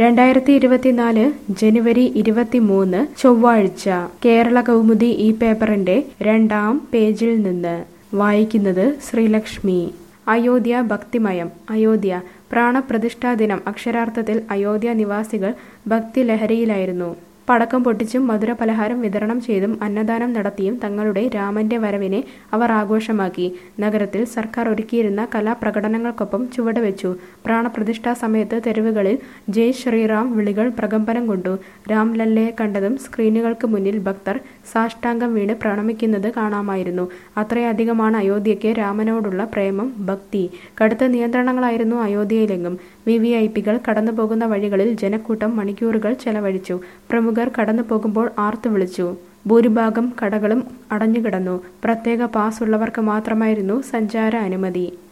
2024 ജനുവരി 23 ചൊവ്വാഴ്ച കേരള കൗമുദി ഈ പേപ്പറിന്റെ 2-ാം പേജിൽ നിന്ന് വായിക്കുന്നത് ശ്രീലക്ഷ്മി. അയോധ്യ ഭക്തിമയം. അയോധ്യ പ്രാണപ്രതിഷ്ഠാ ദിനം. അക്ഷരാർത്ഥത്തിൽ അയോധ്യ നിവാസികൾ ഭക്തിലഹരിയിലായിരുന്നു. പടക്കം പൊട്ടിച്ചും മധുരപലഹാരം വിതരണം ചെയ്തും അന്നദാനം നടത്തിയും തങ്ങളുടെ രാമന്റെ വരവിനെ അവർ ആഘോഷമാക്കി. നഗരത്തിൽ സർക്കാർ ഒരുക്കിയിരുന്ന കലാപ്രകടനങ്ങൾക്കൊപ്പം ചുവടുവെച്ചു. പ്രാണപ്രതിഷ്ഠാ സമയത്ത് തെരുവുകളിൽ ജയ് ശ്രീറാം വിളികൾ പ്രകമ്പനം കൊണ്ടു. രാംലല്ലയെ കണ്ടതും സ്ക്രീനുകൾക്ക് മുന്നിൽ ഭക്തർ സാഷ്ടാംഗം വീണ് പ്രണമിക്കുന്നത് കാണാമായിരുന്നു. അത്രയധികമാണ് അയോധ്യയ്ക്ക് രാമനോടുള്ള പ്രേമം, ഭക്തി. കടുത്ത നിയന്ത്രണങ്ങളായിരുന്നു അയോധ്യയിലെങ്ങും. വിവിഐപികൾ കടന്നുപോകുന്ന വഴികളിൽ ജനക്കൂട്ടം മണിക്കൂറുകൾ ചെലവഴിച്ചു. പ്രമുഖർ കടന്നു പോകുമ്പോൾ ആർത്തു വിളിച്ചു. ഭൂരിഭാഗം കടകളും അടഞ്ഞുകിടന്നു. പ്രത്യേക പാസ് ഉള്ളവർക്ക് മാത്രമായിരുന്നു സഞ്ചാര അനുമതി.